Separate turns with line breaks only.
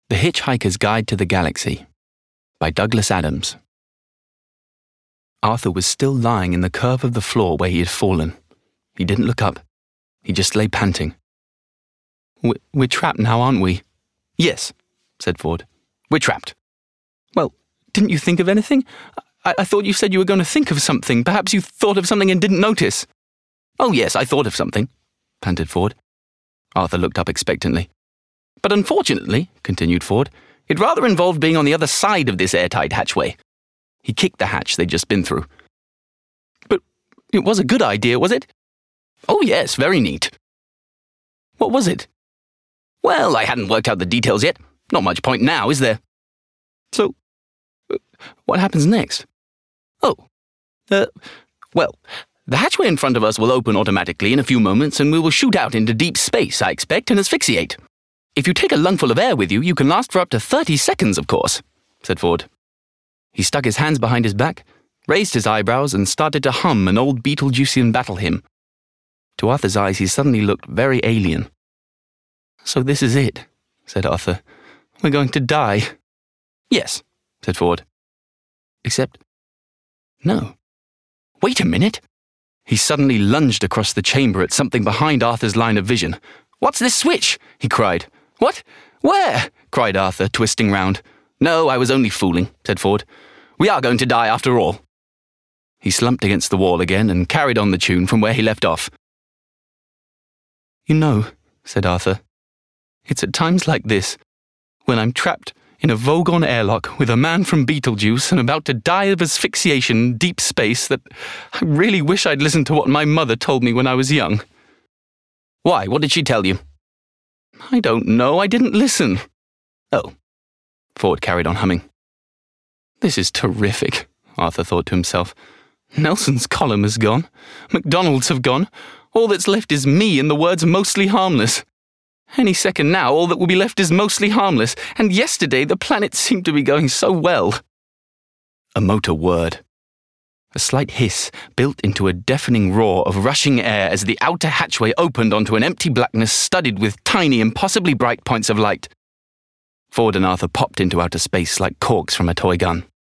The Hitchhiker's Guide to the Galaxy by Douglas Adams. Arthur was still lying in the curve of the floor where he had fallen. He didn't look up. He just lay panting. We're trapped now, aren't we? Yes, said Ford. We're trapped. Well, didn't you think of anything? I thought you said you were going to think of something. Perhaps you thought of something and didn't notice. Oh, yes, I thought of something, panted Ford. Arthur looked up expectantly. But unfortunately, continued Ford, it rather involved being on the other side of this airtight hatchway. He kicked the hatch they'd just been through. But it was a good idea, was it? Oh, yes, very neat. What was it? Well, I hadn't worked out the details yet. Not much point now, is there? So, what happens next? Well, the hatchway in front of us will open automatically in a few moments and we will shoot out into deep space, I expect, and asphyxiate. If you take a lungful of air with you, you can last for up to 30 seconds, of course, said Ford. He stuck his hands behind his back, raised his eyebrows, and started to hum an old Beetlejuicean battle hymn. To Arthur's eyes, he suddenly looked very alien. So this is it, said Arthur. We're going to die. Yes, said Ford. Except, no. Wait a minute. He suddenly lunged across the chamber at something behind Arthur's line of vision. What's this switch? He cried. What? Where? Cried Arthur, twisting round. No, I was only fooling, said Ford. We are going to die after all. He slumped against the wall again and carried on the tune from where he left off. You know, said Arthur, it's at times like this, when I'm trapped in a Vogon airlock with a man from Beetlejuice and about to die of asphyxiation in deep space, that I really wish I'd listened to what my mother told me when I was young. Why, what did she tell you? I don't know, I didn't listen. Oh. Ford carried on humming. This is terrific, Arthur thought to himself. Nelson's column has gone. McDonald's have gone. All that's left is me and the words mostly harmless. Any second now, all that will be left is mostly harmless, and yesterday the planet seemed to be going so well. A motor whirred. A slight hiss built into a deafening roar of rushing air as the outer hatchway opened onto an empty blackness studded with tiny, impossibly bright points of light. Ford and Arthur popped into outer space like corks from a toy gun.